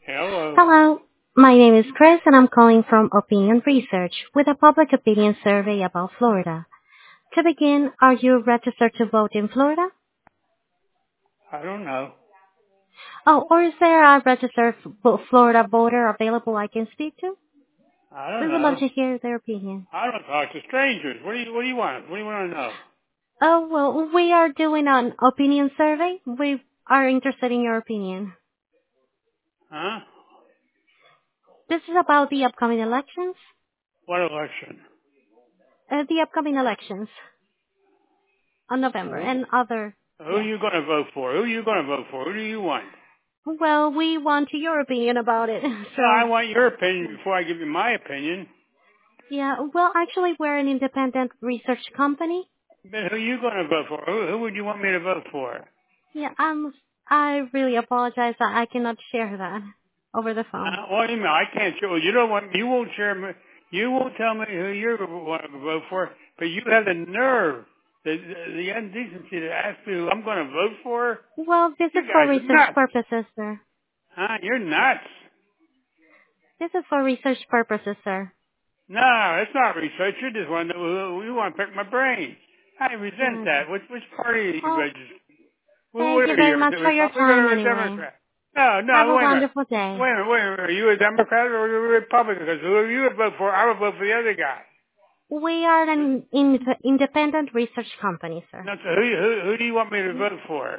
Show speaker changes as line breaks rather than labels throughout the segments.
Hello.
Hello, my name is Chris and I'm calling from Opinion Research with a public opinion survey about Florida. To begin, are you registered to vote in Florida?
I don't know.
Oh, or is there a registered Florida voter available I can speak to?
I don't
We would love
know.
to hear their opinion.
I don't talk to strangers. What do you want? What do you want to know?
Oh, well, we are doing an opinion survey. We are interested in your opinion.
Huh?
This is about the upcoming elections.
What election?
The upcoming elections on November
Who,
and other,
who are
yes.
you going to vote for? Who are you going to vote for? Who do you want?
Well, we want your opinion about it.
No, I
So,
want your opinion before I give you my opinion.
yeah, well, actually, we're an independent research company.
But who are you going to vote for? Who would you want me to vote for?
Yeah, I really apologize that I cannot share that over the phone.
What do you mean? I can't show. You don't want. You won't share. You won't tell me who you want to vote for. But you have the nerve, the indecency to ask me who I'm going to vote for.
Well, this
You
is for
guys are
research
nuts.
purposes, sir.
Huh? You're nuts.
This is for research purposes, sir.
No, it's not research. You just want to know who you want to pick my brain. I resent
Okay.
that. Which party are you
Well,
registered?
thank
What
you
are you?
very
A
much for your
Republican
time
or a
anyway.
Democrat? No,
Have a
wait a minute.
wonderful day.
Wait a minute. Are you a Democrat or are you a Republican? Because whoever you would vote for, I would vote for the other guy.
We are an independent research company, sir.
No, so who do you want me to vote for?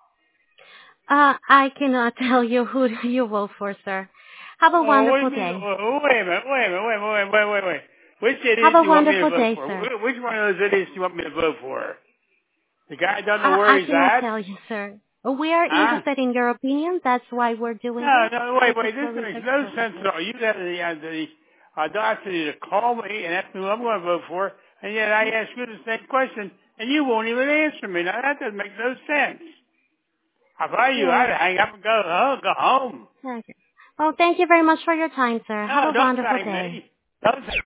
I cannot tell you who you vote for, sir. Have a
Oh, what do you
wonderful
mean?
day.
Wait a minute. Wait. Which
Have
idiots
a
do you want me to
wonderful
vote
day,
for?
sir.
Which one of those idiots do you want me to vote for? The guy doesn't know
I
where he's
cannot
at?
tell you, sir. We are
Huh?
interested in your opinion. That's why we're doing
No,
this.
no,
This is
wait. This
for
makes
research
no sense
purposes.
at all. You got the audacity to call me and ask me who I'm going to vote for, and yet I ask you the same question, and you won't even answer me. Now, that doesn't make no sense. If I were you, I'd
Well,
hang up and go home.
okay. Well, thank you very much for your time, sir. Have
No,
a
don't
wonderful
thank
day.
me. Don't thank